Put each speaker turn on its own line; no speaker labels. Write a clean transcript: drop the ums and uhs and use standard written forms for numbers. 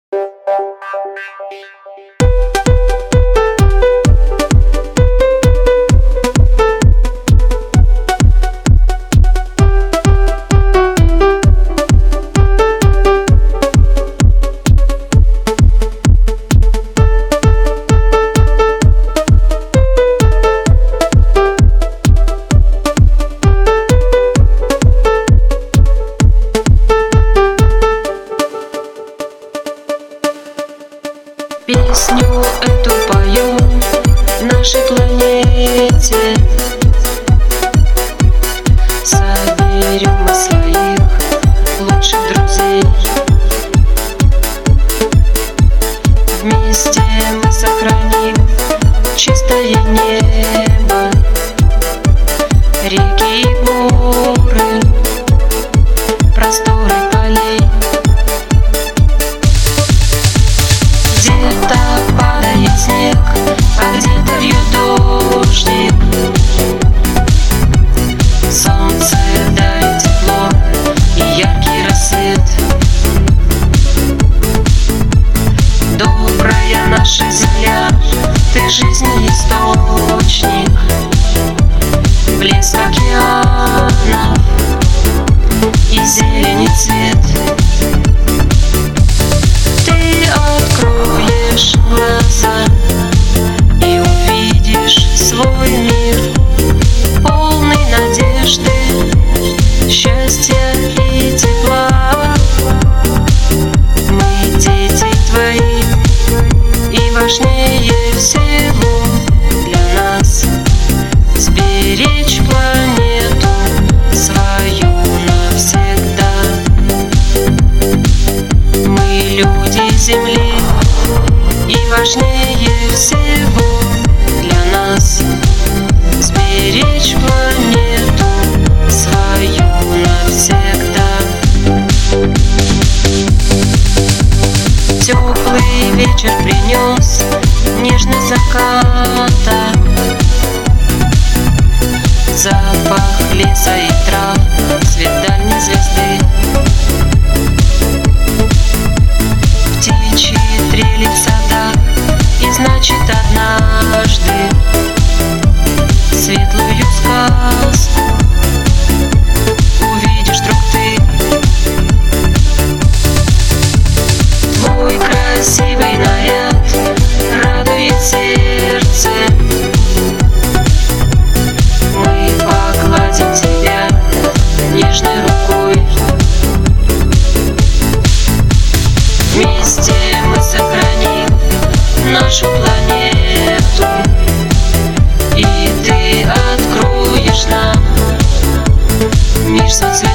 Песню эту пою нашей планете. Соберем мы своих лучших друзей. Вместе мы сохраним чистое небо, реки и горы, просторы полей. Где-то падает снег, а где-то льет дождик. Солнце дарит тепло и яркий рассвет. Добрая наша земля, ты жизни источник, блеск океанов и зелени цвет. Глаза и увидишь свой мир, полный надежды, счастья и тепла. Мы дети твои, и важнее всего для нас сберечь планету свою навсегда. Мы люди Земли, и важнее всего для нас сберечь планету свою навсегда. Теплый вечер принес нежность заката, запах леса и трав, свет дальней звезды. Птичьи трели в садах, и значит однажды светлую сказку увидишь вдруг ты. Твой красивый наряд радует сердце. Мы погладим тебя нежной рукой. Вместе мы сохраним нашу планету, и ты откроешь нам мир соцветий.